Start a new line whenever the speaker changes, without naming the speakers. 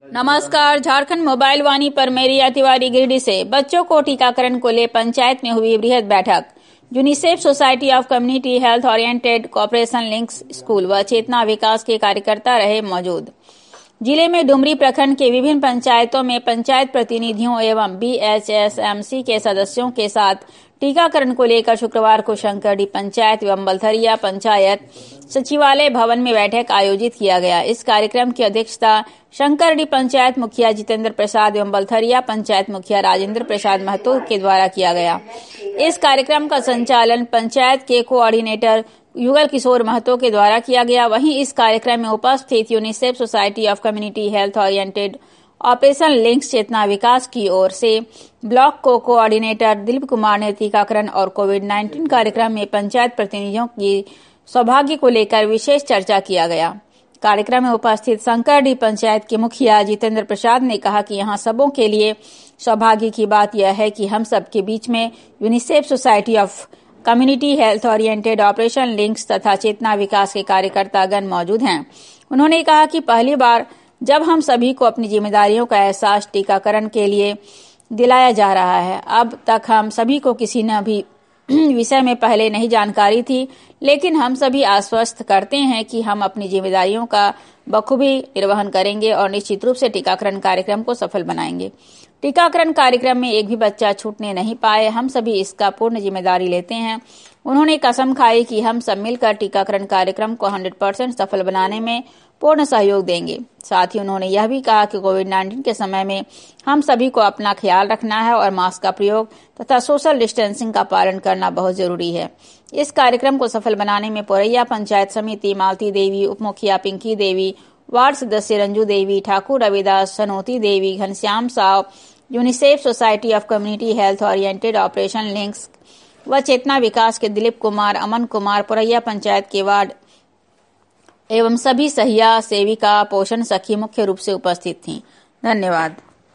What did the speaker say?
नमस्कार। झारखंड मोबाइल वाणी पर मेरी तिवारी गिरिडीह से। बच्चों को टीकाकरण को ले पंचायत में हुई बृहद बैठक। UNICEF society of community health oriented cooperation links school व चेतना विकास के कार्यकर्ता रहे मौजूद। जिले में डुमरी प्रखंड के विभिन्न पंचायतों में पंचायत प्रतिनिधियों एवं BHSMC के सदस्यों के साथ टीकाकरण को लेकर शुक्रवार को शंकरडीह पंचायत एवं बलथरिया पंचायत सचिवालय भवन में बैठक आयोजित किया गया। इस कार्यक्रम की अध्यक्षता शंकरडीह पंचायत मुखिया जितेंद्र प्रसाद एवं बलथरिया पंचायत मुखिया राजेंद्र प्रसाद महतो के द्वारा किया गया। इस कार्यक्रम का संचालन पंचायत के कोऑर्डिनेटर युगल किशोर महतो के द्वारा किया गया। वहीं इस कार्यक्रम में उपस्थित UNICEF society of community health oriented operation links Chetna Vikas की ओर से ब्लॉक कोऑर्डिनेटर दिलीप कुमार ने टीकाकरण और कोविड-19 कार्यक्रम में पंचायत प्रतिनिधियों की सौभाग्य को लेकर विशेष चर्चा किया गया। कार्यक्रम में उपस्थित शंकरडीह पंचायत के मुखिया जितेंद्र प्रसाद ने कहा कि यहाँ सबों के लिए सौभाग्य की बात यह है कि हम सबके बीच में UNICEF society of community health oriented operation links तथा चेतना विकास के कार्यकर्तागण मौजूद हैं। उन्होंने कहा कि पहली बार जब हम सभी को अपनी जिम्मेदारियों का एहसास टीकाकरण के लिए दिलाया जा रहा है। अब तक हम सभी को किसी न भी विषय में पहले नहीं जानकारी थी, लेकिन हम सभी आश्वस्त करते हैं कि हम अपनी जिम्मेदारियों का बखूबी निर्वहन करेंगे और निश्चित रूप से टीकाकरण कार्यक्रम को सफल बनाएंगे। टीकाकरण कार्यक्रम में एक भी बच्चा छूटने नहीं पाए। हम सभी इसका पूर्ण जिम्मेदारी लेते हैं। उन्होंने कसम खाई कि हम सब मिलकर टीकाकरण कार्यक्रम को 100% सफल बनाने में पूर्ण सहयोग देंगे। साथ ही उन्होंने यह भी कहा कि कोविड-19 के समय में हम सभी को अपना ख्याल रखना है और मास्क का प्रयोग तथा सोशल डिस्टेंसिंग का पालन करना बहुत जरूरी है। इस कार्यक्रम को सफल बनाने में पोरैया पंचायत समिति, मालती देवी, उप मुखिया पिंकी देवी, वार्ड सदस्य Ranju Devi, Thakur Ravidas, Sanoti Devi, Ghanshyam Sao, UNICEF society of community health oriented operation links व चेतना विकास के दिलीप कुमार, अमन कुमार, पोरैया पंचायत के वार्ड एवं सभी सहिया सेविका, पोषण सखी मुख्य रूप से उपस्थित थीं। धन्यवाद।